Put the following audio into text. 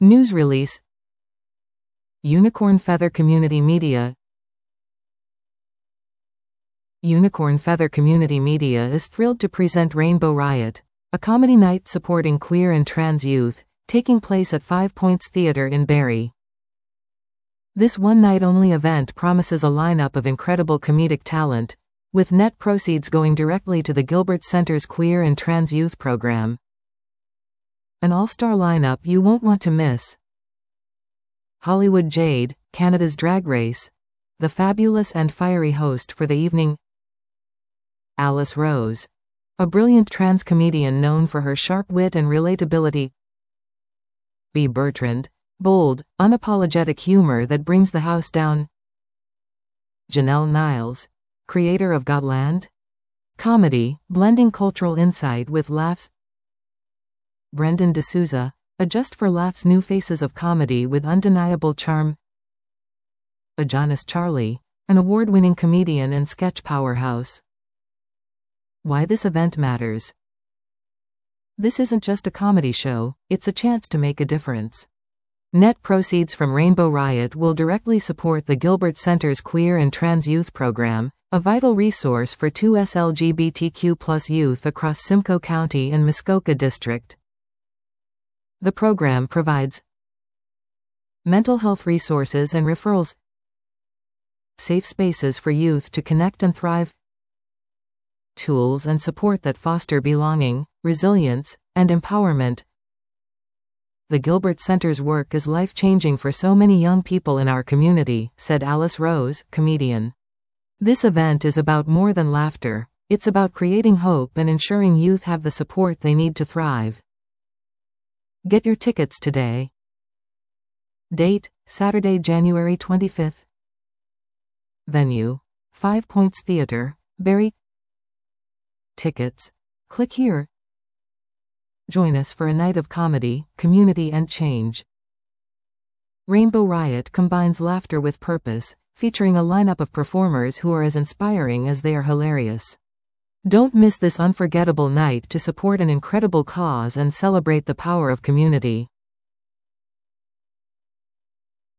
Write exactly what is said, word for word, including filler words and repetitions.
News release. Unicorn Feather Community Media. Unicorn Feather Community Media is thrilled to present Rainbow Riot, a comedy night supporting queer and trans youth, taking place at Five Points Theatre in Barrie. This one-night-only event promises a lineup of incredible comedic talent, with net proceeds going directly to the Gilbert Center's Queer and Trans Youth Program. An all-star lineup you won't want to miss. Hollywood Jade, Canada's Drag Race, the fabulous and fiery host for the evening. Alice Rose, a brilliant trans comedian known for her sharp wit and relatability. B. Bertrand, bold, unapologetic humor that brings the house down. Janelle Niles, creator of Godland comedy, blending cultural insight with laughs. Brendan D'Souza, a just for laughs new faces of comedy with undeniable charm. Adonis Charlie, an award-winning comedian and sketch powerhouse. Why this event matters. This isn't just a comedy show, it's a chance to make a difference. Net proceeds from Rainbow Riot will directly support the Gilbert Center's Queer and Trans Youth Program, a vital resource for two L G B T Q plus youth across Simcoe County and Muskoka District. The program provides mental health resources and referrals, safe spaces for youth to connect and thrive, tools and support that foster belonging, resilience, and empowerment. The Gilbert Center's work is life-changing for so many young people in our community, said Alice Rose, comedian. This event is about more than laughter, it's about creating hope and ensuring youth have the support they need to thrive. Get your tickets today. Date, Saturday, January twenty-fifth. Venue, Five Points Theatre, Barrie. Tickets. Click here. Join us for a night of comedy, community and change. Rainbow Riot combines laughter with purpose, featuring a lineup of performers who are as inspiring as they are hilarious. Don't miss this unforgettable night to support an incredible cause and celebrate the power of community.